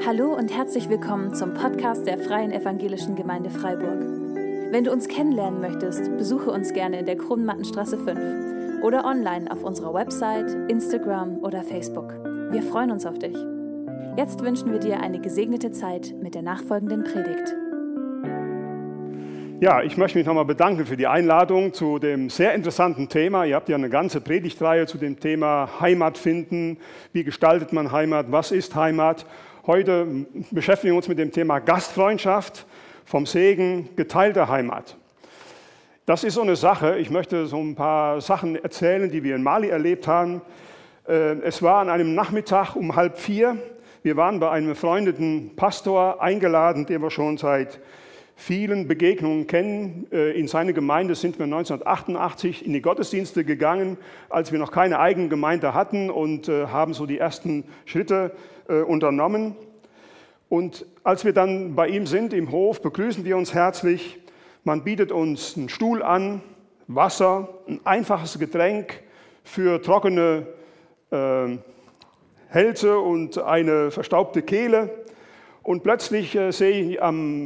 Hallo und herzlich willkommen zum Podcast der Freien Evangelischen Gemeinde Freiburg. Wenn du uns kennenlernen möchtest, besuche uns gerne in der Krummmattenstraße 5 oder online auf unserer Website, Instagram oder Facebook. Wir freuen uns auf dich. Jetzt wünschen wir dir eine gesegnete Zeit mit der nachfolgenden Predigt. Ja, ich möchte mich nochmal bedanken für die Einladung zu dem sehr interessanten Thema. Ihr habt ja eine ganze Predigtreihe zu dem Thema Heimat finden. Wie gestaltet man Heimat? Was ist Heimat? Heute beschäftigen wir uns mit dem Thema Gastfreundschaft, vom Segen geteilter Heimat. Das ist so eine Sache. Ich möchte so ein paar Sachen erzählen, die wir in Mali erlebt haben. Es war an einem Nachmittag um 3:30. Wir waren bei einem befreundeten Pastor eingeladen, den wir schon seit vielen Begegnungen kennen. In seine Gemeinde sind wir 1988 in die Gottesdienste gegangen, als wir noch keine eigene Gemeinde hatten und haben so die ersten Schritte unternommen. Und als wir dann bei ihm sind im Hof, begrüßen wir uns herzlich. Man bietet uns einen Stuhl an, Wasser, ein einfaches Getränk für trockene Hälse und eine verstaubte Kehle. Und plötzlich sehe ich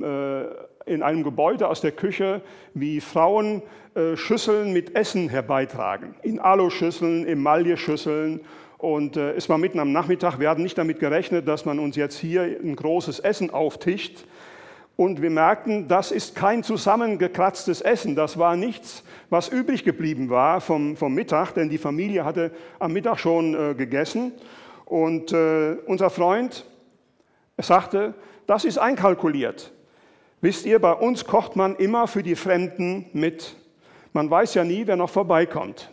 in einem Gebäude aus der Küche, wie Frauen Schüsseln mit Essen herbeitragen. In Aluschüsseln, Emailleschüsseln. Und es war mitten am Nachmittag. Wir hatten nicht damit gerechnet, dass man uns jetzt hier ein großes Essen auftischt. Und wir merkten, das ist kein zusammengekratztes Essen. Das war nichts, was übrig geblieben war vom Mittag, denn die Familie hatte am Mittag schon gegessen. Und unser Freund sagte, das ist einkalkuliert. Wisst ihr, bei uns kocht man immer für die Fremden mit. Man weiß ja nie, wer noch vorbeikommt.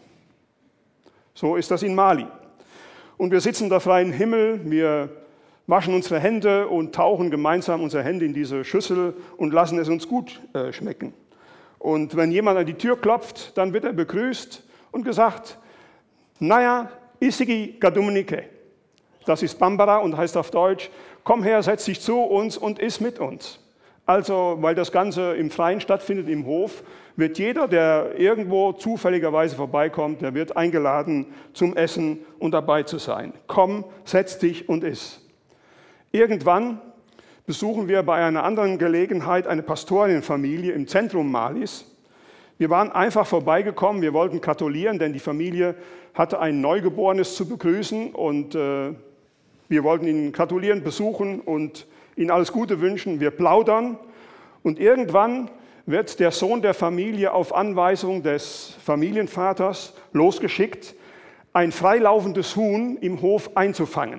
So ist das in Mali. Und wir sitzen unter freiem Himmel, wir waschen unsere Hände und tauchen gemeinsam unsere Hände in diese Schüssel und lassen es uns gut schmecken. Und wenn jemand an die Tür klopft, dann wird er begrüßt und gesagt, naja, isigi gadumunike. Das ist Bambara und heißt auf Deutsch, komm her, setz dich zu uns und iss mit uns. Also, weil das Ganze im Freien stattfindet, im Hof, wird jeder, der irgendwo zufälligerweise vorbeikommt, der wird eingeladen zum Essen und dabei zu sein. Komm, setz dich und iss. Irgendwann besuchen wir bei einer anderen Gelegenheit eine Pastorinnenfamilie im Zentrum Malis. Wir waren einfach vorbeigekommen, wir wollten gratulieren, denn die Familie hatte ein Neugeborenes zu begrüßen und wir wollten ihnen gratulieren, besuchen und ihnen alles Gute wünschen. Wir plaudern und irgendwann wird der Sohn der Familie auf Anweisung des Familienvaters losgeschickt, ein freilaufendes Huhn im Hof einzufangen.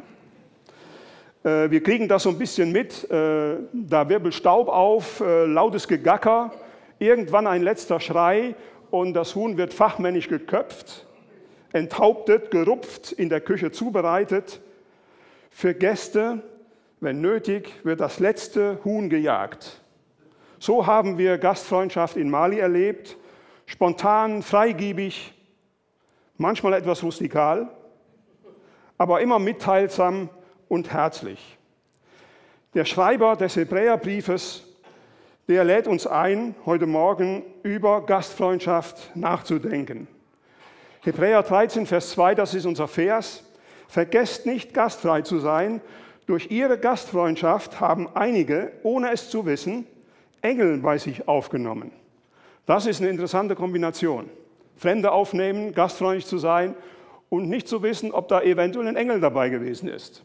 Wir kriegen das so ein bisschen mit, da wirbelt Staub auf, lautes Gegacker, irgendwann ein letzter Schrei und das Huhn wird fachmännisch geköpft, enthauptet, gerupft, in der Küche zubereitet. Für Gäste, wenn nötig, wird das letzte Huhn gejagt. So haben wir Gastfreundschaft in Mali erlebt, spontan, freigebig, manchmal etwas rustikal, aber immer mitteilsam und herzlich. Der Schreiber des Hebräerbriefes, der lädt uns ein, heute Morgen über Gastfreundschaft nachzudenken. Hebräer 13, Vers 2, das ist unser Vers. Vergesst nicht, gastfrei zu sein. Durch ihre Gastfreundschaft haben einige, ohne es zu wissen, Engel bei sich aufgenommen. Das ist eine interessante Kombination. Fremde aufnehmen, gastfreundlich zu sein und nicht zu wissen, ob da eventuell ein Engel dabei gewesen ist.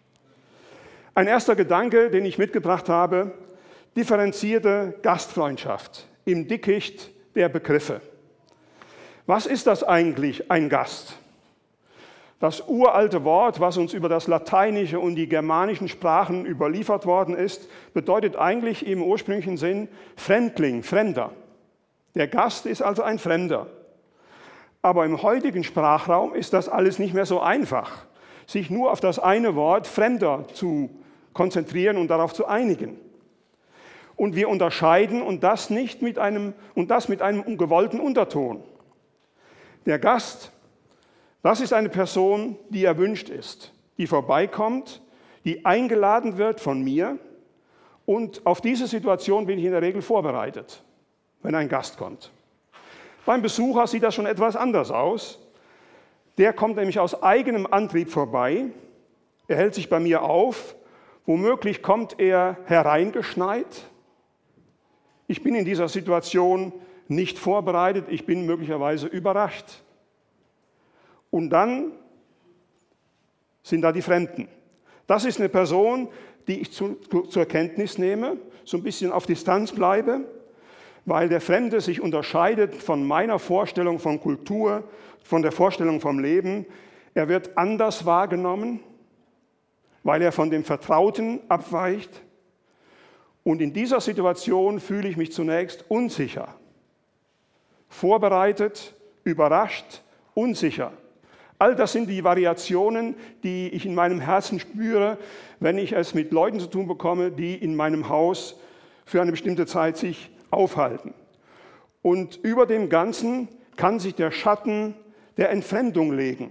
Ein erster Gedanke, den ich mitgebracht habe, differenzierte Gastfreundschaft im Dickicht der Begriffe. Was ist das eigentlich, ein Gast? Das uralte Wort, was uns über das Lateinische und die germanischen Sprachen überliefert worden ist, bedeutet eigentlich im ursprünglichen Sinn Fremdling, Fremder. Der Gast ist also ein Fremder. Aber im heutigen Sprachraum ist das alles nicht mehr so einfach, sich nur auf das eine Wort Fremder zu konzentrieren und darauf zu einigen. Und wir unterscheiden und das mit einem gewollten Unterton. Der Gast, das ist eine Person, die erwünscht ist, die vorbeikommt, die eingeladen wird von mir und auf diese Situation bin ich in der Regel vorbereitet, wenn ein Gast kommt. Beim Besucher sieht das schon etwas anders aus. Der kommt nämlich aus eigenem Antrieb vorbei, er hält sich bei mir auf, Womöglich kommt er hereingeschneit. Ich bin in dieser Situation nicht vorbereitet, ich bin möglicherweise überrascht. Und dann sind da die Fremden. Das ist eine Person, die ich zur Kenntnis nehme, so ein bisschen auf Distanz bleibe, weil der Fremde sich unterscheidet von meiner Vorstellung von Kultur, von der Vorstellung vom Leben. Er wird anders wahrgenommen, weil er von dem Vertrauten abweicht. Und in dieser Situation fühle ich mich zunächst unsicher, vorbereitet, überrascht, unsicher. All das sind die Variationen, die ich in meinem Herzen spüre, wenn ich es mit Leuten zu tun bekomme, die in meinem Haus für eine bestimmte Zeit sich aufhalten. Und über dem Ganzen kann sich der Schatten der Entfremdung legen.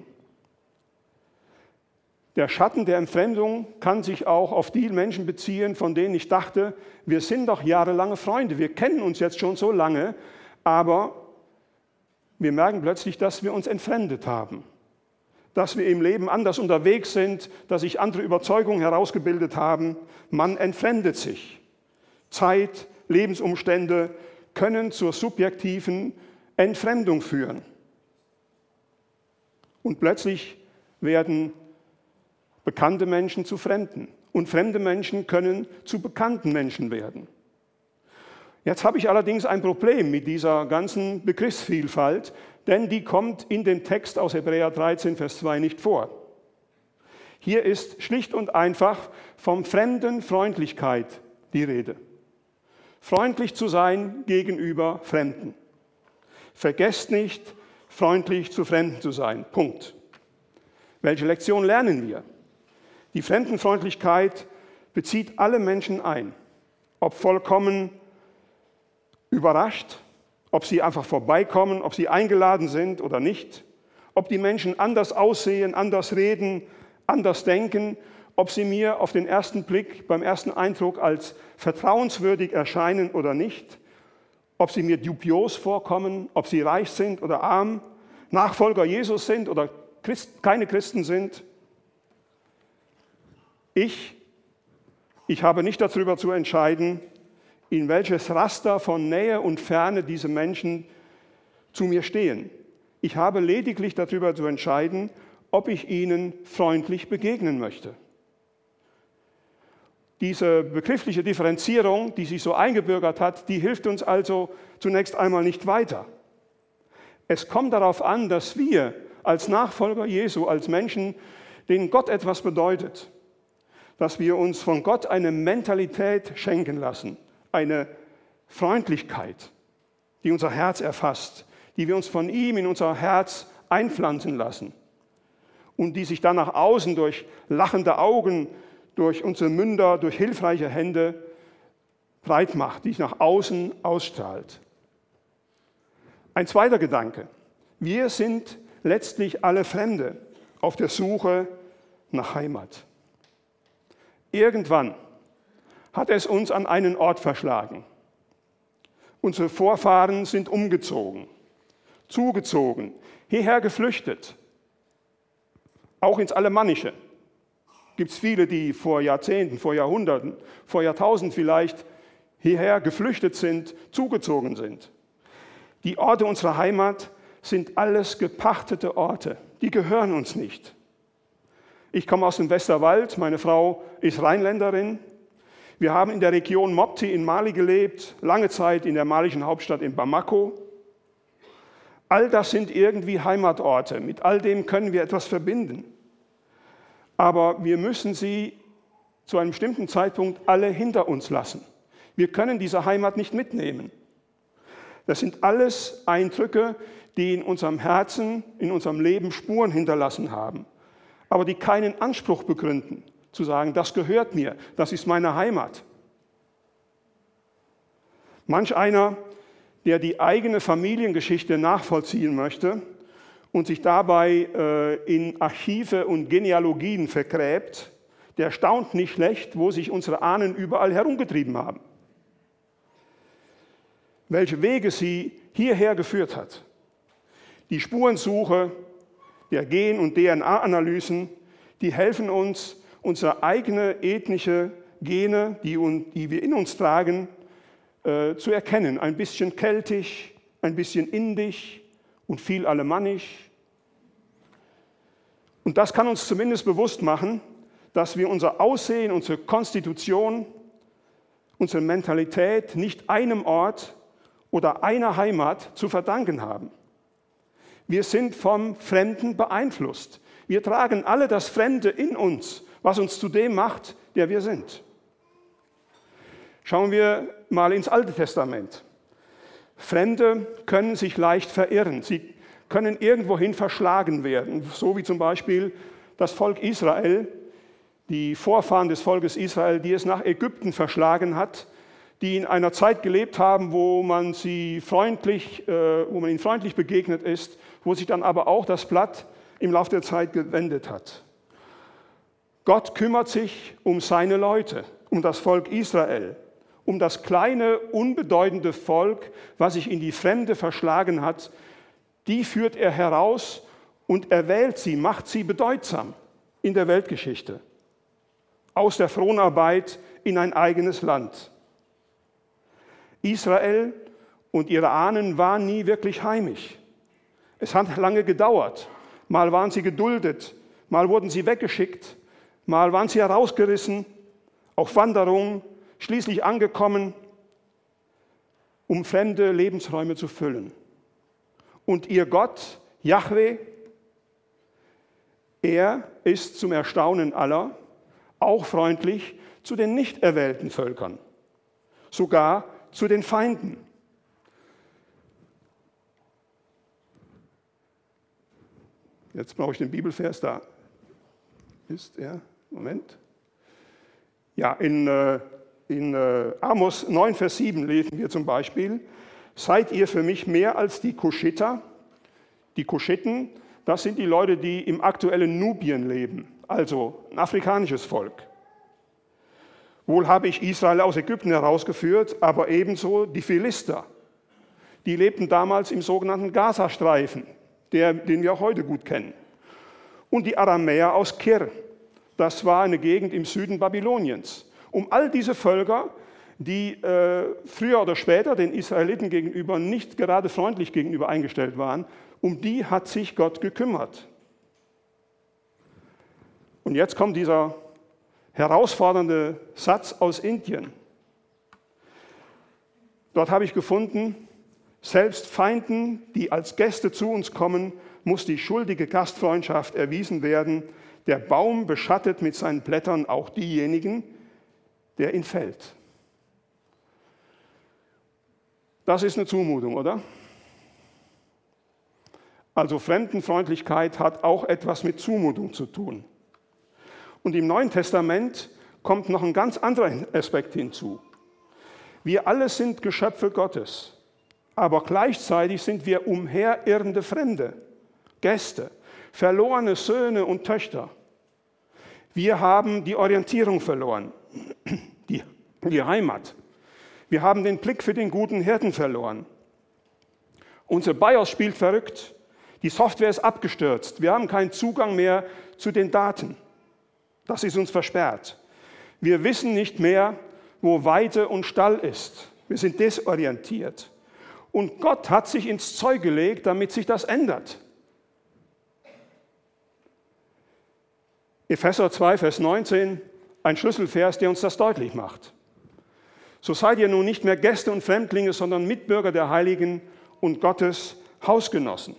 Der Schatten der Entfremdung kann sich auch auf die Menschen beziehen, von denen ich dachte, wir sind doch jahrelange Freunde, wir kennen uns jetzt schon so lange, aber wir merken plötzlich, dass wir uns entfremdet haben, dass wir im Leben anders unterwegs sind, dass sich andere Überzeugungen herausgebildet haben. Man entfremdet sich. Zeit, Lebensumstände können zur subjektiven Entfremdung führen. Und plötzlich werden bekannte Menschen zu Fremden. Und fremde Menschen können zu bekannten Menschen werden. Jetzt habe ich allerdings ein Problem mit dieser ganzen Begriffsvielfalt, denn die kommt in dem Text aus Hebräer 13, Vers 2 nicht vor. Hier ist schlicht und einfach vom Fremdenfreundlichkeit die Rede. Freundlich zu sein gegenüber Fremden. Vergesst nicht, freundlich zu Fremden zu sein. Punkt. Welche Lektion lernen wir? Die Fremdenfreundlichkeit bezieht alle Menschen ein, ob vollkommen überrascht, ob sie einfach vorbeikommen, ob sie eingeladen sind oder nicht, ob die Menschen anders aussehen, anders reden, anders denken, ob sie mir auf den ersten Blick, beim ersten Eindruck als vertrauenswürdig erscheinen oder nicht, ob sie mir dubios vorkommen, ob sie reich sind oder arm, Nachfolger Jesus sind oder keine Christen sind. Ich habe nicht darüber zu entscheiden, in welches Raster von Nähe und Ferne diese Menschen zu mir stehen. Ich habe lediglich darüber zu entscheiden, ob ich ihnen freundlich begegnen möchte. Diese begriffliche Differenzierung, die sich so eingebürgert hat, die hilft uns also zunächst einmal nicht weiter. Es kommt darauf an, dass wir als Nachfolger Jesu, als Menschen, denen Gott etwas bedeutet, dass wir uns von Gott eine Mentalität schenken lassen, eine Freundlichkeit, die unser Herz erfasst, die wir uns von ihm in unser Herz einpflanzen lassen und die sich dann nach außen durch lachende Augen, durch unsere Münder, durch hilfreiche Hände breit macht, die sich nach außen ausstrahlt. Ein zweiter Gedanke. Wir sind letztlich alle Fremde auf der Suche nach Heimat. Irgendwann hat es uns an einen Ort verschlagen. Unsere Vorfahren sind umgezogen, zugezogen, hierher geflüchtet, auch ins Alemannische. Gibt es viele, die vor Jahrzehnten, vor Jahrhunderten, vor Jahrtausenden vielleicht hierher geflüchtet sind, zugezogen sind. Die Orte unserer Heimat sind alles gepachtete Orte, die gehören uns nicht. Ich komme aus dem Westerwald, meine Frau ist Rheinländerin. Wir haben in der Region Mopti in Mali gelebt, lange Zeit in der malischen Hauptstadt in Bamako. All das sind irgendwie Heimatorte, mit all dem können wir etwas verbinden. Aber wir müssen sie zu einem bestimmten Zeitpunkt alle hinter uns lassen. Wir können diese Heimat nicht mitnehmen. Das sind alles Eindrücke, die in unserem Herzen, in unserem Leben Spuren hinterlassen haben, aber die keinen Anspruch begründen, zu sagen, das gehört mir, das ist meine Heimat. Manch einer, der die eigene Familiengeschichte nachvollziehen möchte und sich dabei in Archive und Genealogien vergräbt, der staunt nicht schlecht, wo sich unsere Ahnen überall herumgetrieben haben. Welche Wege sie hierher geführt hat. Die Spurensuche der Gen- und DNA-Analysen, die helfen uns, unsere eigene ethnische Gene, die wir in uns tragen, zu erkennen. Ein bisschen keltisch, ein bisschen indisch und viel alemannisch. Und das kann uns zumindest bewusst machen, dass wir unser Aussehen, unsere Konstitution, unsere Mentalität nicht einem Ort oder einer Heimat zu verdanken haben. Wir sind vom Fremden beeinflusst. Wir tragen alle das Fremde in uns, was uns zu dem macht, der wir sind. Schauen wir mal ins Alte Testament. Fremde können sich leicht verirren. Sie können irgendwohin verschlagen werden, so wie zum Beispiel das Volk Israel, die Vorfahren des Volkes Israel, die es nach Ägypten verschlagen hat, die in einer Zeit gelebt haben, wo man ihnen freundlich begegnet ist, wo sich dann aber auch das Blatt im Laufe der Zeit gewendet hat. Gott kümmert sich um seine Leute, um das Volk Israel, um das kleine, unbedeutende Volk, was sich in die Fremde verschlagen hat. Die führt er heraus und erwählt sie, macht sie bedeutsam in der Weltgeschichte. Aus der Fronarbeit in ein eigenes Land. Israel und ihre Ahnen waren nie wirklich heimisch. Es hat lange gedauert. Mal waren sie geduldet, mal wurden sie weggeschickt, mal waren sie herausgerissen, auf Wanderungen, schließlich angekommen, um fremde Lebensräume zu füllen. Und ihr Gott, Jahwe, er ist zum Erstaunen aller auch freundlich zu den nicht erwählten Völkern, sogar zu den Feinden. Jetzt brauche ich den Bibelvers, da ist er, Moment. Ja, in Amos 9, Vers 7 lesen wir zum Beispiel: Seid ihr für mich mehr als die Kuschiter? Die Kuschiten, das sind die Leute, die im aktuellen Nubien leben, also ein afrikanisches Volk. Wohl habe ich Israel aus Ägypten herausgeführt, aber ebenso die Philister. Die lebten damals im sogenannten Gazastreifen, den wir auch heute gut kennen. Und die Aramäer aus Kir, das war eine Gegend im Süden Babyloniens. Um all diese Völker, die früher oder später den Israeliten gegenüber nicht gerade freundlich gegenüber eingestellt waren, um die hat sich Gott gekümmert. Und jetzt kommt dieser herausfordernde Satz aus Indien. Dort habe ich gefunden: Selbst Feinden, die als Gäste zu uns kommen, muss die schuldige Gastfreundschaft erwiesen werden. Der Baum beschattet mit seinen Blättern auch diejenigen, der ihn fällt. Das ist eine Zumutung, oder? Also Fremdenfreundlichkeit hat auch etwas mit Zumutung zu tun. Und im Neuen Testament kommt noch ein ganz anderer Aspekt hinzu. Wir alle sind Geschöpfe Gottes, aber gleichzeitig sind wir umherirrende Fremde, Gäste, verlorene Söhne und Töchter. Wir haben die Orientierung verloren, die Heimat. Wir haben den Blick für den guten Hirten verloren. Unser BIOS spielt verrückt. Die Software ist abgestürzt. Wir haben keinen Zugang mehr zu den Daten. Das ist uns versperrt. Wir wissen nicht mehr, wo Weide und Stall ist. Wir sind desorientiert. Und Gott hat sich ins Zeug gelegt, damit sich das ändert. Epheser 2, Vers 19, ein Schlüsselvers, der uns das deutlich macht. So seid ihr nun nicht mehr Gäste und Fremdlinge, sondern Mitbürger der Heiligen und Gottes Hausgenossen.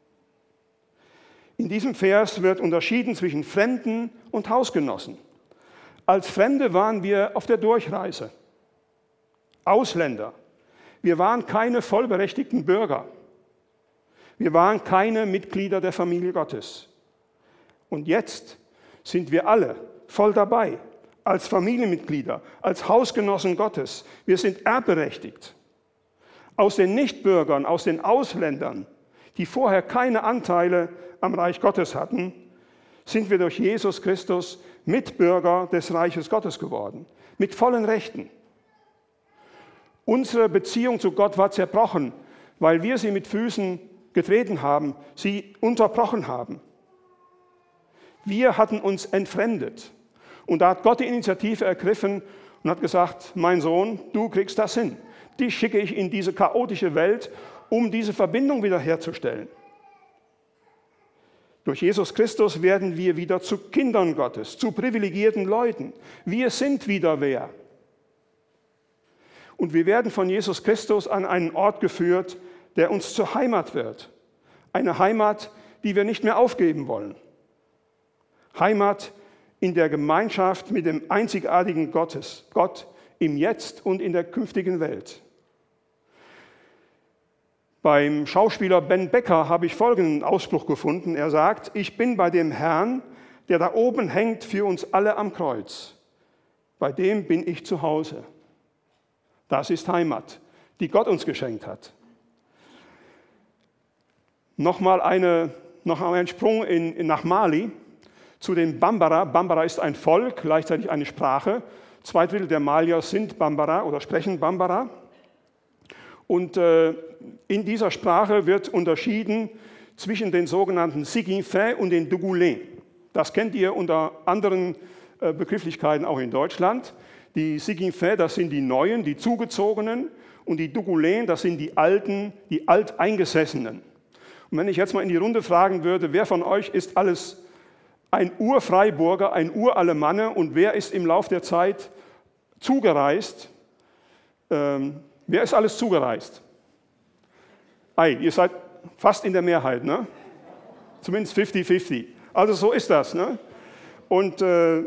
In diesem Vers wird unterschieden zwischen Fremden und Hausgenossen. Als Fremde waren wir auf der Durchreise, Ausländer. Wir waren keine vollberechtigten Bürger. Wir waren keine Mitglieder der Familie Gottes. Und jetzt sind wir alle voll dabei, als Familienmitglieder, als Hausgenossen Gottes. Wir sind erbberechtigt. Aus den Nichtbürgern, aus den Ausländern, die vorher keine Anteile am Reich Gottes hatten, sind wir durch Jesus Christus Mitbürger des Reiches Gottes geworden, mit vollen Rechten. Unsere Beziehung zu Gott war zerbrochen, weil wir sie mit Füßen getreten haben, sie unterbrochen haben. Wir hatten uns entfremdet. Und da hat Gott die Initiative ergriffen und hat gesagt, mein Sohn, du kriegst das hin. Dich schicke ich in diese chaotische Welt, um diese Verbindung wiederherzustellen. Durch Jesus Christus werden wir wieder zu Kindern Gottes, zu privilegierten Leuten. Wir sind wieder wer. Und wir werden von Jesus Christus an einen Ort geführt, der uns zur Heimat wird. Eine Heimat, die wir nicht mehr aufgeben wollen. Heimat in der Gemeinschaft mit dem einzigartigen Gottes, Gott im Jetzt und in der künftigen Welt. Beim Schauspieler Ben Becker habe ich folgenden Ausspruch gefunden. Er sagt, ich bin bei dem Herrn, der da oben hängt für uns alle am Kreuz. Bei dem bin ich zu Hause. Das ist Heimat, die Gott uns geschenkt hat. Nochmal ein Sprung nach Mali zu den Bambara. Bambara ist ein Volk, gleichzeitig eine Sprache. 2/3 der Malier sind Bambara oder sprechen Bambara. Und in dieser Sprache wird unterschieden zwischen den sogenannten Siginfä und den Dugulin. Das kennt ihr unter anderen Begrifflichkeiten auch in Deutschland. Die Siginfä, das sind die Neuen, die Zugezogenen. Und die Dugulin, das sind die Alten, die Alteingesessenen. Und wenn ich jetzt mal in die Runde fragen würde, wer von euch ist alles ein Ur-Freiburger, ein Ur-Alemanne und wer ist im Laufe der Zeit zugereist? Wer ist alles zugereist? Ihr seid fast in der Mehrheit, ne? Zumindest 50-50. Also so ist das, ne? Und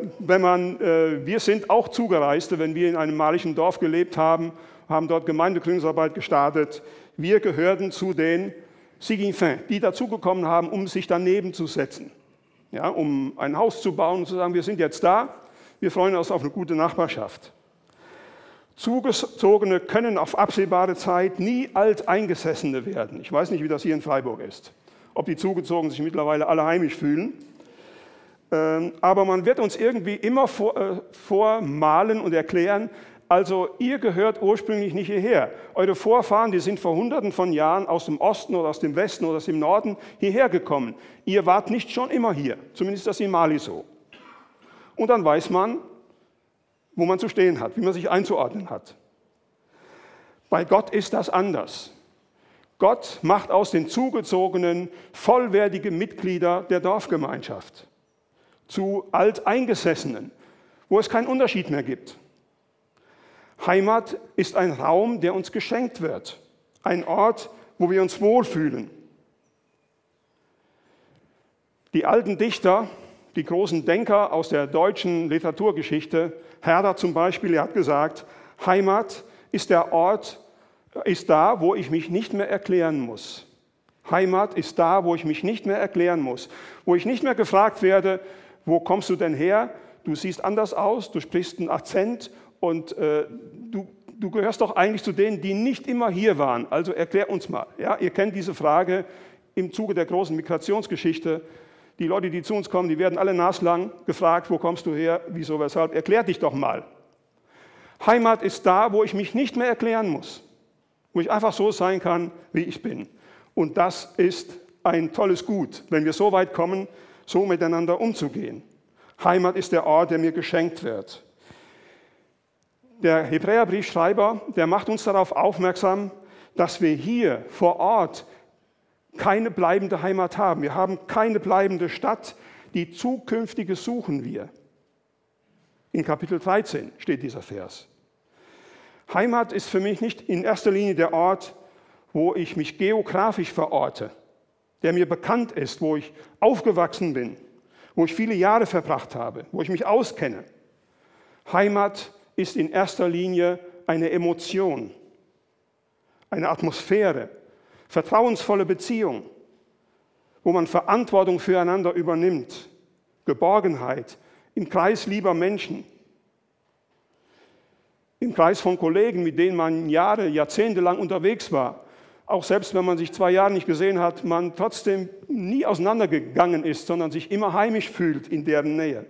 wir sind auch Zugereiste, wenn wir in einem malischen Dorf gelebt haben, haben dort Gemeindegründungsarbeit gestartet. Wir gehörten zu den Siginfä, die dazugekommen haben, um sich daneben zu setzen, ja, um ein Haus zu bauen und zu sagen, wir sind jetzt da, wir freuen uns auf eine gute Nachbarschaft. Zugezogene können auf absehbare Zeit nie Alteingesessene werden. Ich weiß nicht, wie das hier in Freiburg ist, ob die Zugezogenen sich mittlerweile alle heimisch fühlen. Aber man wird uns irgendwie immer vormalen und erklären, also ihr gehört ursprünglich nicht hierher. Eure Vorfahren, die sind vor Hunderten von Jahren aus dem Osten oder aus dem Westen oder aus dem Norden hierher gekommen. Ihr wart nicht schon immer hier, zumindest das in Mali so. Und dann weiß man, wo man zu stehen hat, wie man sich einzuordnen hat. Bei Gott ist das anders. Gott macht aus den Zugezogenen vollwertige Mitglieder der Dorfgemeinschaft, zu Alteingesessenen, wo es keinen Unterschied mehr gibt. Heimat ist ein Raum, der uns geschenkt wird, ein Ort, wo wir uns wohlfühlen. Die alten Dichter, die großen Denker aus der deutschen Literaturgeschichte, Herder zum Beispiel, er hat gesagt, Heimat ist der Ort, ist da, wo ich mich nicht mehr erklären muss. Heimat ist da, wo ich mich nicht mehr erklären muss, wo ich nicht mehr gefragt werde, wo kommst du denn her? Du siehst anders aus, du sprichst einen Akzent und du gehörst doch eigentlich zu denen, die nicht immer hier waren. Also erklär uns mal. Ja, ihr kennt diese Frage im Zuge der großen Migrationsgeschichte. Die Leute, die zu uns kommen, die werden alle naslang gefragt, wo kommst du her, wieso, weshalb, erklär dich doch mal. Heimat ist da, wo ich mich nicht mehr erklären muss, wo ich einfach so sein kann, wie ich bin. Und das ist ein tolles Gut, wenn wir so weit kommen, so miteinander umzugehen. Heimat ist der Ort, der mir geschenkt wird. Der Hebräerbriefschreiber, der macht uns darauf aufmerksam, dass wir hier vor Ort keine bleibende Heimat haben. Wir haben keine bleibende Stadt. Die zukünftige suchen wir. In Kapitel 13 steht dieser Vers. Heimat ist für mich nicht in erster Linie der Ort, wo ich mich geografisch verorte, der mir bekannt ist, wo ich aufgewachsen bin, wo ich viele Jahre verbracht habe, wo ich mich auskenne. Heimat ist in erster Linie eine Emotion, eine Atmosphäre, vertrauensvolle Beziehung, wo man Verantwortung füreinander übernimmt, Geborgenheit im Kreis lieber Menschen, im Kreis von Kollegen, mit denen man Jahre, Jahrzehnte lang unterwegs war. Auch selbst wenn man sich 2 Jahre nicht gesehen hat, man trotzdem nie auseinandergegangen ist, sondern sich immer heimisch fühlt in deren Nähe.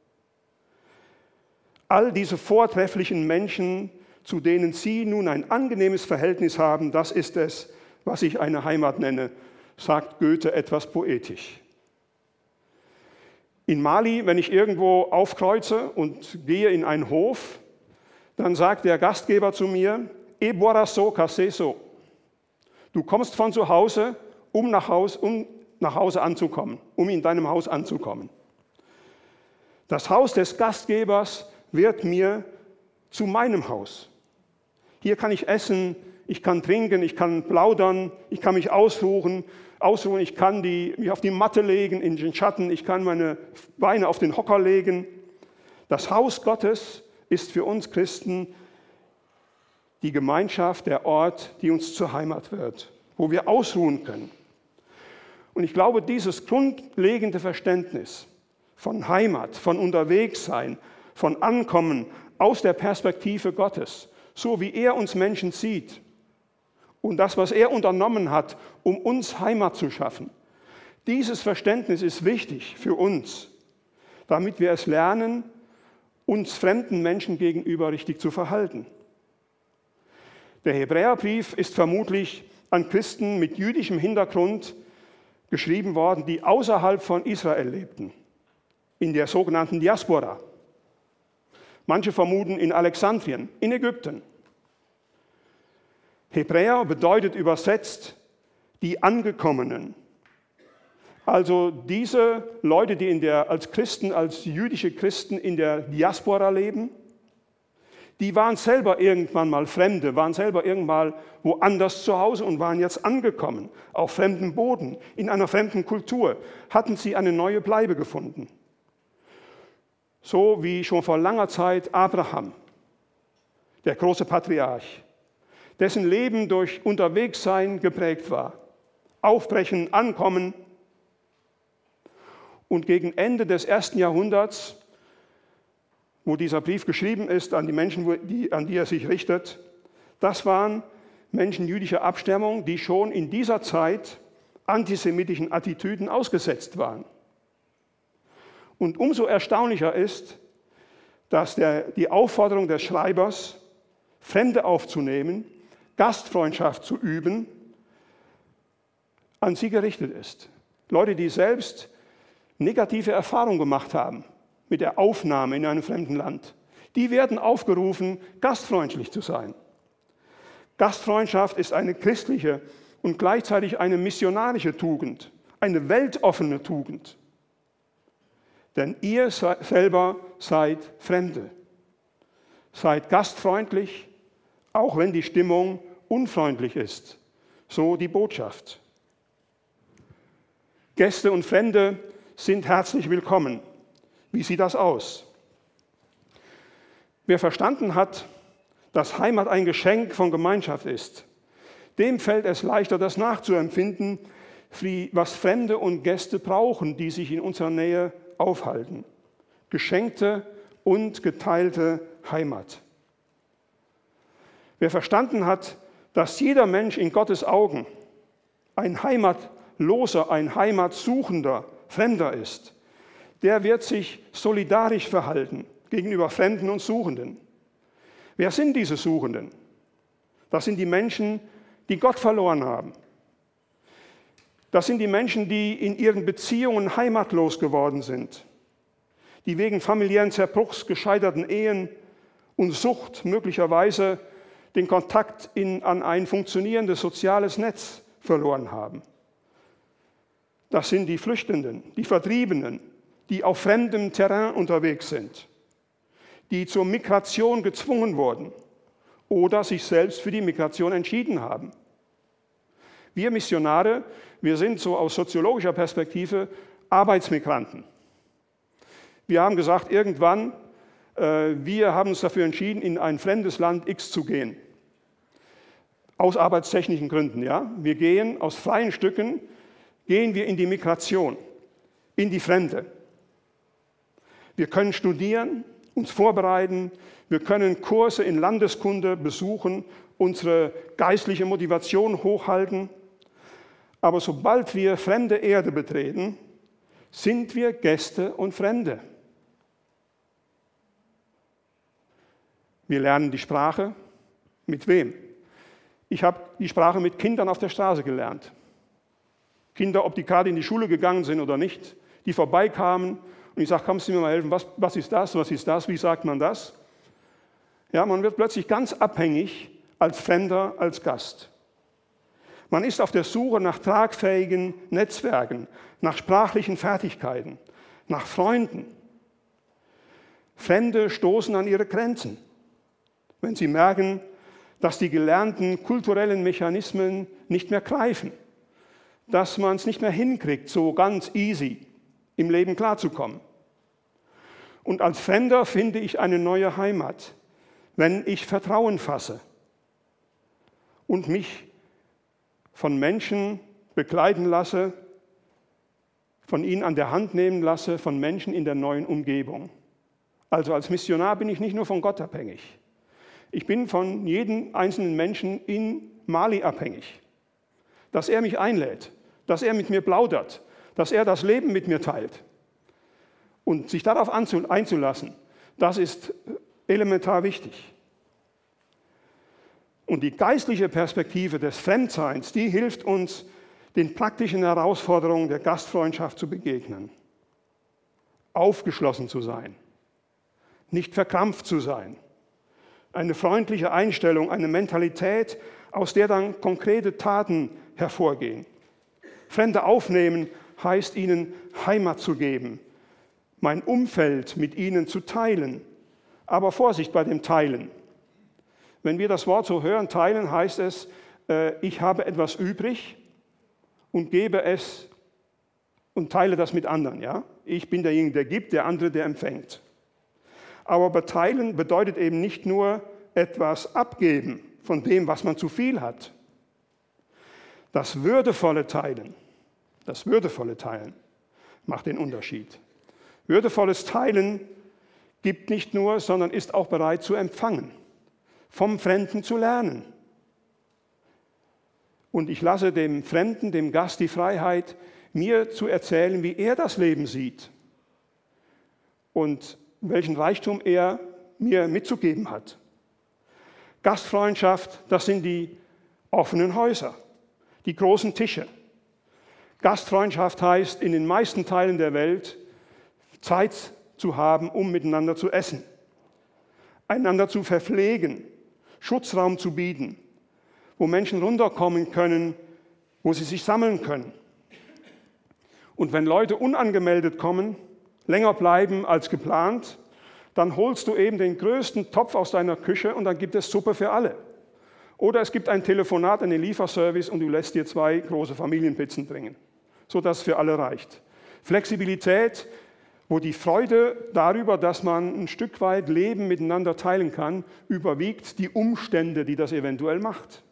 All diese vortrefflichen Menschen, zu denen Sie nun ein angenehmes Verhältnis haben, das ist es, was ich eine Heimat nenne, sagt Goethe etwas poetisch. In Mali, wenn ich irgendwo aufkreuze und gehe in einen Hof, dann sagt der Gastgeber zu mir, "E boraso kaseso." Du kommst von zu Hause, um nach Hause anzukommen, um in deinem Haus anzukommen. Das Haus des Gastgebers wird mir zu meinem Haus. Hier kann ich essen, ich kann trinken, ich kann plaudern, ich kann mich ausruhen, ich kann mich auf die Matte legen, in den Schatten, ich kann meine Beine auf den Hocker legen. Das Haus Gottes ist für uns Christen die Gemeinschaft, der Ort, die uns zur Heimat wird, wo wir ausruhen können. Und ich glaube, dieses grundlegende Verständnis von Heimat, von Unterwegssein, von Ankommen aus der Perspektive Gottes, so wie er uns Menschen sieht und das, was er unternommen hat, um uns Heimat zu schaffen, dieses Verständnis ist wichtig für uns, damit wir es lernen, uns fremden Menschen gegenüber richtig zu verhalten. Der Hebräerbrief ist vermutlich an Christen mit jüdischem Hintergrund geschrieben worden, die außerhalb von Israel lebten, in der sogenannten Diaspora. Manche vermuten in Alexandrien, in Ägypten. Hebräer bedeutet übersetzt die Angekommenen. Also diese Leute, die als Christen, als jüdische Christen in der Diaspora leben, die waren selber irgendwann mal Fremde, waren selber irgendwann woanders zu Hause und waren jetzt angekommen, auf fremdem Boden, in einer fremden Kultur, hatten sie eine neue Bleibe gefunden. So wie schon vor langer Zeit Abraham, der große Patriarch, dessen Leben durch Unterwegssein geprägt war. Aufbrechen, ankommen. Und gegen Ende des 1. Jahrhunderts, wo dieser Brief geschrieben ist an die Menschen, an die er sich richtet, das waren Menschen jüdischer Abstammung, die schon in dieser Zeit antisemitischen Attitüden ausgesetzt waren. Und umso erstaunlicher ist, dass die Aufforderung des Schreibers, Fremde aufzunehmen, Gastfreundschaft zu üben, an sie gerichtet ist. Leute, die selbst negative Erfahrungen gemacht haben mit der Aufnahme in einem fremden Land, die werden aufgerufen, gastfreundlich zu sein. Gastfreundschaft ist eine christliche und gleichzeitig eine missionarische Tugend, eine weltoffene Tugend. Denn ihr selber seid Fremde. Seid gastfreundlich, auch wenn die Stimmung unfreundlich ist. So die Botschaft. Gäste und Fremde sind herzlich willkommen. Wie sieht das aus? Wer verstanden hat, dass Heimat ein Geschenk von Gemeinschaft ist, dem fällt es leichter, das nachzuempfinden, was Fremde und Gäste brauchen, die sich in unserer Nähe aufhalten. Geschenkte und geteilte Heimat. Wer verstanden hat, dass jeder Mensch in Gottes Augen ein Heimatloser, ein Heimatsuchender, Fremder ist, der wird sich solidarisch verhalten gegenüber Fremden und Suchenden. Wer sind diese Suchenden? Das sind die Menschen, die Gott verloren haben. Das sind die Menschen, die in ihren Beziehungen heimatlos geworden sind, die wegen familiären Zerbruchs, gescheiterten Ehen und Sucht möglicherweise den Kontakt an ein funktionierendes soziales Netz verloren haben. Das sind die Flüchtenden, die Vertriebenen, die auf fremdem Terrain unterwegs sind, die zur Migration gezwungen wurden oder sich selbst für die Migration entschieden haben. Wir Missionare, wir sind so aus soziologischer Perspektive Arbeitsmigranten. Wir haben gesagt, irgendwann, wir haben uns dafür entschieden, in ein fremdes Land X zu gehen. Aus arbeitstechnischen Gründen, ja. Wir gehen aus freien Stücken, gehen wir in die Migration, in die Fremde. Wir können studieren, uns vorbereiten, wir können Kurse in Landeskunde besuchen, unsere geistliche Motivation hochhalten. Aber sobald wir fremde Erde betreten, sind wir Gäste und Fremde. Wir lernen die Sprache. Mit wem? Ich habe die Sprache mit Kindern auf der Straße gelernt. Kinder, ob die gerade in die Schule gegangen sind oder nicht, die vorbeikamen und ich sage, kannst du mir mal helfen, was ist das, wie sagt man das? Ja, man wird plötzlich ganz abhängig als Fremder, als Gast. Man ist auf der Suche nach tragfähigen Netzwerken, nach sprachlichen Fertigkeiten, nach Freunden. Fremde stoßen an ihre Grenzen, wenn sie merken, dass die gelernten kulturellen Mechanismen nicht mehr greifen, dass man es nicht mehr hinkriegt, so ganz easy im Leben klarzukommen. Und als Fremder finde ich eine neue Heimat, wenn ich Vertrauen fasse und mich von Menschen begleiten lasse, von ihnen an der Hand nehmen lasse, von Menschen in der neuen Umgebung. Also als Missionar bin ich nicht nur von Gott abhängig. Ich bin von jedem einzelnen Menschen in Mali abhängig. Dass er mich einlädt, dass er mit mir plaudert, dass er das Leben mit mir teilt. Und sich darauf einzulassen, das ist elementar wichtig. Und die geistliche Perspektive des Fremdseins, die hilft uns, den praktischen Herausforderungen der Gastfreundschaft zu begegnen. Aufgeschlossen zu sein, nicht verkrampft zu sein. Eine freundliche Einstellung, eine Mentalität, aus der dann konkrete Taten hervorgehen. Fremde aufnehmen heißt ihnen Heimat zu geben, mein Umfeld mit ihnen zu teilen. Aber Vorsicht bei dem Teilen. Wenn wir das Wort so hören, teilen, heißt es, ich habe etwas übrig und gebe es und teile das mit anderen. Ja? Ich bin derjenige, der gibt, der andere, der empfängt. Aber teilen bedeutet eben nicht nur etwas abgeben von dem, was man zu viel hat. Das würdevolle Teilen macht den Unterschied. Würdevolles Teilen gibt nicht nur, sondern ist auch bereit zu empfangen, vom Fremden zu lernen. Und ich lasse dem Fremden, dem Gast die Freiheit, mir zu erzählen, wie er das Leben sieht und welchen Reichtum er mir mitzugeben hat. Gastfreundschaft, das sind die offenen Häuser, die großen Tische. Gastfreundschaft heißt, in den meisten Teilen der Welt Zeit zu haben, um miteinander zu essen, einander zu verpflegen, Schutzraum zu bieten, wo Menschen runterkommen können, wo sie sich sammeln können. Und wenn Leute unangemeldet kommen, länger bleiben als geplant, dann holst du eben den größten Topf aus deiner Küche und dann gibt es Suppe für alle. Oder es gibt ein Telefonat, einen Lieferservice und du lässt dir 2 große Familienpizzen bringen, sodass es für alle reicht. Flexibilität, wo die Freude darüber, dass man ein Stück weit Leben miteinander teilen kann, überwiegt die Umstände, die das eventuell macht.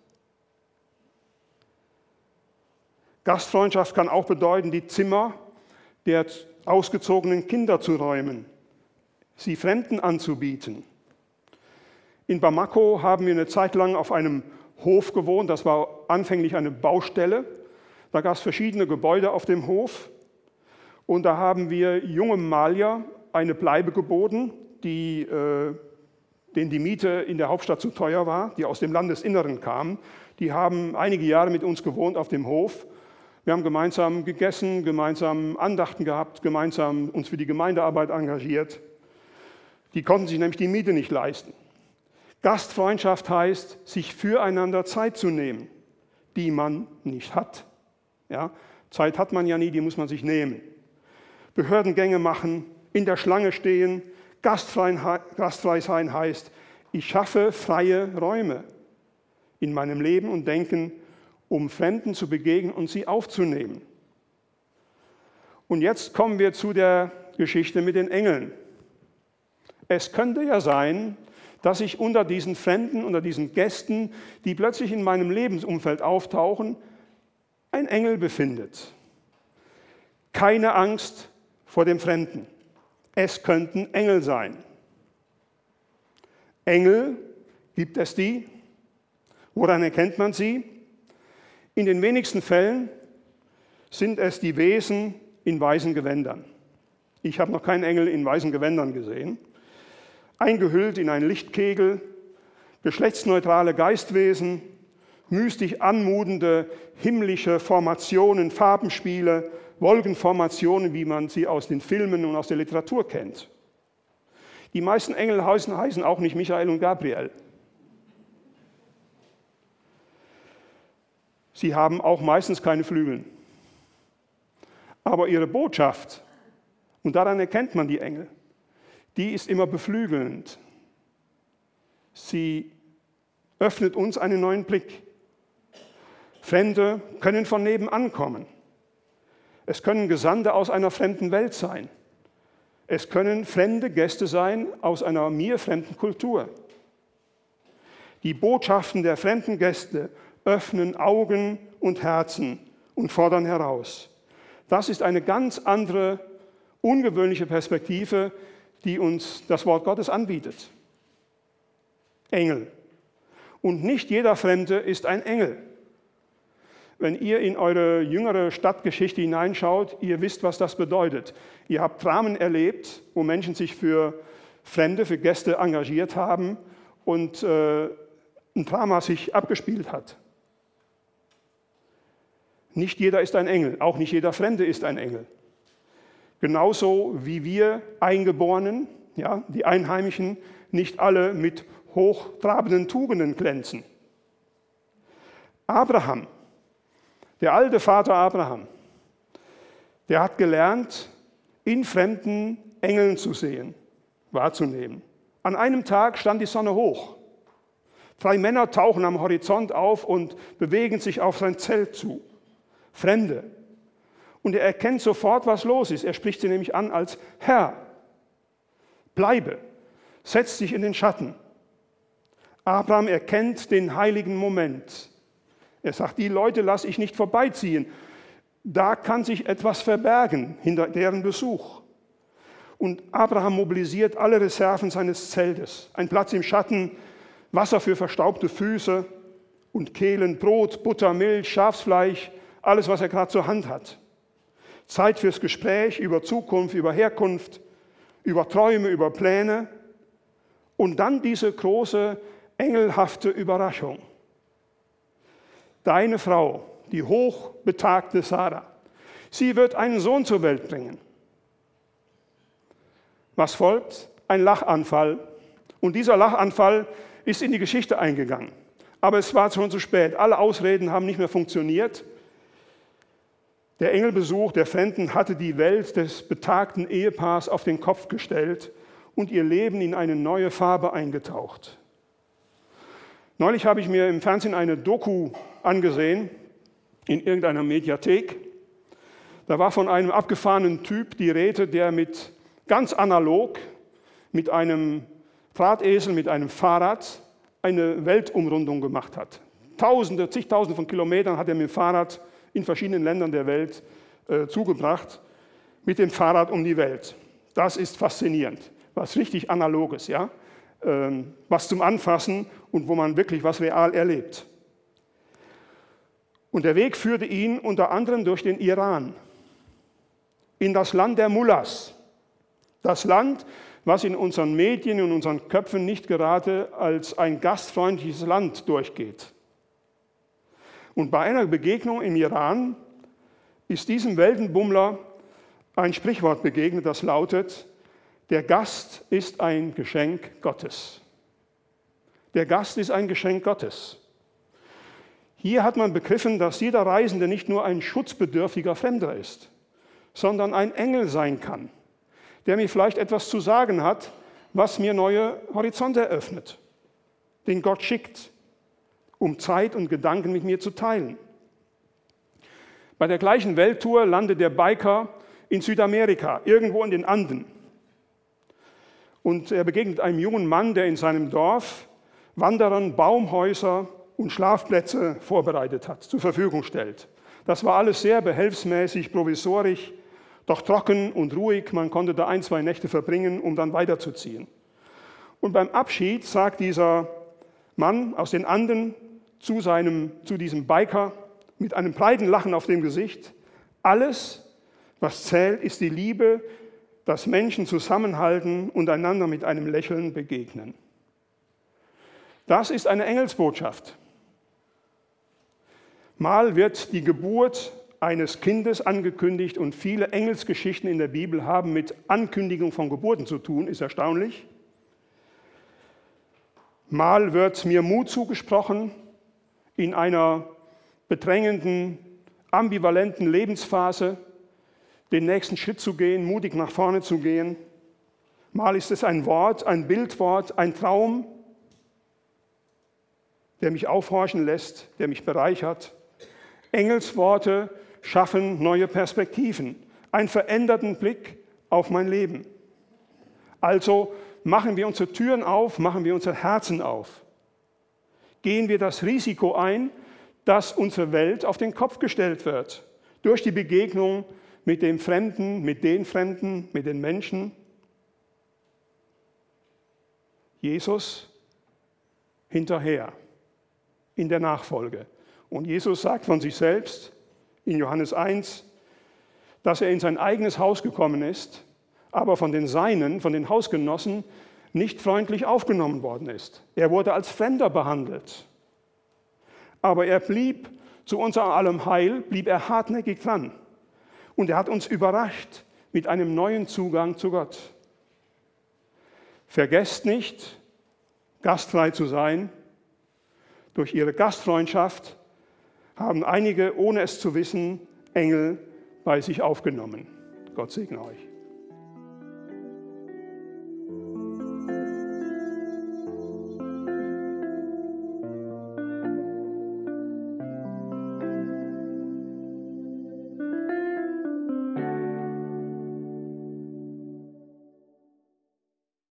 Gastfreundschaft kann auch bedeuten, die Zimmer der ausgezogenen Kinder zu räumen, sie Fremden anzubieten. In Bamako haben wir eine Zeit lang auf einem Hof gewohnt, das war anfänglich eine Baustelle. Da gab es verschiedene Gebäude auf dem Hof. Und da haben wir jungen Malier eine Bleibe geboten, denen die Miete in der Hauptstadt zu teuer war, die aus dem Landesinneren kamen. Die haben einige Jahre mit uns gewohnt auf dem Hof. Wir haben gemeinsam gegessen, gemeinsam Andachten gehabt, gemeinsam uns für die Gemeindearbeit engagiert. Die konnten sich nämlich die Miete nicht leisten. Gastfreundschaft heißt, sich füreinander Zeit zu nehmen, die man nicht hat. Ja? Zeit hat man ja nie, die muss man sich nehmen. Behördengänge machen, in der Schlange stehen. Gastfrei sein heißt, ich schaffe freie Räume in meinem Leben und Denken, um Fremden zu begegnen und sie aufzunehmen. Und jetzt kommen wir zu der Geschichte mit den Engeln. Es könnte ja sein, dass sich unter diesen Fremden, unter diesen Gästen, die plötzlich in meinem Lebensumfeld auftauchen, ein Engel befindet. Keine Angst vor dem Fremden. Es könnten Engel sein. Engel, gibt es die? Woran erkennt man sie? In den wenigsten Fällen sind es die Wesen in weißen Gewändern. Ich habe noch keinen Engel in weißen Gewändern gesehen. Eingehüllt in einen Lichtkegel, geschlechtsneutrale Geistwesen, mystisch anmutende himmlische Formationen, Farbenspiele, Wolkenformationen, wie man sie aus den Filmen und aus der Literatur kennt. Die meisten Engel heißen auch nicht Michael und Gabriel. Sie haben auch meistens keine Flügel. Aber ihre Botschaft, und daran erkennt man die Engel, die ist immer beflügelnd. Sie öffnet uns einen neuen Blick. Fremde können von nebenan kommen. Es können Gesandte aus einer fremden Welt sein. Es können fremde Gäste sein aus einer mir fremden Kultur. Die Botschaften der fremden Gäste öffnen Augen und Herzen und fordern heraus. Das ist eine ganz andere, ungewöhnliche Perspektive, die uns das Wort Gottes anbietet. Engel. Und nicht jeder Fremde ist ein Engel. Wenn ihr in eure jüngere Stadtgeschichte hineinschaut, ihr wisst, was das bedeutet. Ihr habt Dramen erlebt, wo Menschen sich für Fremde, für Gäste engagiert haben und ein Drama sich abgespielt hat. Nicht jeder ist ein Engel, auch nicht jeder Fremde ist ein Engel. Genauso wie wir Eingeborenen, ja, die Einheimischen, nicht alle mit hochtrabenden Tugenden glänzen. Abraham, der alte Vater Abraham, der hat gelernt, in Fremden Engeln zu sehen, wahrzunehmen. An einem Tag stand die Sonne hoch. 3 Männer tauchen am Horizont auf und bewegen sich auf sein Zelt zu. Fremde. Und er erkennt sofort, was los ist. Er spricht sie nämlich an als Herr. Bleibe, setz dich in den Schatten. Abraham erkennt den heiligen Moment. Er sagt, die Leute lasse ich nicht vorbeiziehen. Da kann sich etwas verbergen hinter deren Besuch. Und Abraham mobilisiert alle Reserven seines Zeltes. Ein Platz im Schatten, Wasser für verstaubte Füße und Kehlen, Brot, Butter, Milch, Schafsfleisch, alles, was er gerade zur Hand hat. Zeit fürs Gespräch über Zukunft, über Herkunft, über Träume, über Pläne. Und dann diese große, engelhafte Überraschung. Deine Frau, die hochbetagte Sarah, sie wird einen Sohn zur Welt bringen. Was folgt? Ein Lachanfall. Und dieser Lachanfall ist in die Geschichte eingegangen. Aber es war schon zu spät. Alle Ausreden haben nicht mehr funktioniert. Der Engelbesuch der Fremden hatte die Welt des betagten Ehepaars auf den Kopf gestellt und ihr Leben in eine neue Farbe eingetaucht. Neulich habe ich mir im Fernsehen eine Doku angesehen, in irgendeiner Mediathek. Da war von einem abgefahrenen Typ die Rede, der ganz analog mit einem Drahtesel, mit einem Fahrrad eine Weltumrundung gemacht hat. Zigtausende von Kilometern hat er mit dem Fahrrad in verschiedenen Ländern der Welt zugebracht, mit dem Fahrrad um die Welt. Das ist faszinierend, was richtig Analoges, ja? Was zum Anfassen und wo man wirklich was real erlebt. Und der Weg führte ihn unter anderem durch den Iran, in das Land der Mullahs. Das Land, was in unseren Medien und unseren Köpfen nicht gerade als ein gastfreundliches Land durchgeht. Und bei einer Begegnung im Iran ist diesem Weltenbummler ein Sprichwort begegnet, das lautet: Der Gast ist ein Geschenk Gottes. Der Gast ist ein Geschenk Gottes. Hier hat man begriffen, dass jeder Reisende nicht nur ein schutzbedürftiger Fremder ist, sondern ein Engel sein kann, der mir vielleicht etwas zu sagen hat, was mir neue Horizonte eröffnet, den Gott schickt, um Zeit und Gedanken mit mir zu teilen. Bei der gleichen Welttour landet der Biker in Südamerika, irgendwo in den Anden. Und er begegnet einem jungen Mann, der in seinem Dorf Wanderern Baumhäuser und Schlafplätze vorbereitet hat, zur Verfügung stellt. Das war alles sehr behelfsmäßig, provisorisch, doch trocken und ruhig. Man konnte da 1-2 Nächte verbringen, um dann weiterzuziehen. Und beim Abschied sagt dieser Mann aus den Anden zu diesem Biker mit einem breiten Lachen auf dem Gesicht: Alles, was zählt, ist die Liebe, dass Menschen zusammenhalten und einander mit einem Lächeln begegnen. Das ist eine Engelsbotschaft. Mal wird die Geburt eines Kindes angekündigt und viele Engelsgeschichten in der Bibel haben mit Ankündigung von Geburten zu tun, ist erstaunlich. Mal wird mir Mut zugesprochen, in einer bedrängenden, ambivalenten Lebensphase den nächsten Schritt zu gehen, mutig nach vorne zu gehen. Mal ist es ein Wort, ein Bildwort, ein Traum, der mich aufhorchen lässt, der mich bereichert. Engelsworte schaffen neue Perspektiven, einen veränderten Blick auf mein Leben. Also machen wir unsere Türen auf, machen wir unsere Herzen auf. Gehen wir das Risiko ein, dass unsere Welt auf den Kopf gestellt wird, durch die Begegnung mit dem Fremden, mit den Menschen. Jesus hinterher, in der Nachfolge. Und Jesus sagt von sich selbst in Johannes 1, dass er in sein eigenes Haus gekommen ist, aber von den Seinen, von den Hausgenossen, nicht freundlich aufgenommen worden ist. Er wurde als Fremder behandelt. Aber er blieb zu unser allem Heil, blieb er hartnäckig dran. Und er hat uns überrascht mit einem neuen Zugang zu Gott. Vergesst nicht, gastfrei zu sein. Durch ihre Gastfreundschaft haben einige, ohne es zu wissen, Engel bei sich aufgenommen. Gott segne euch.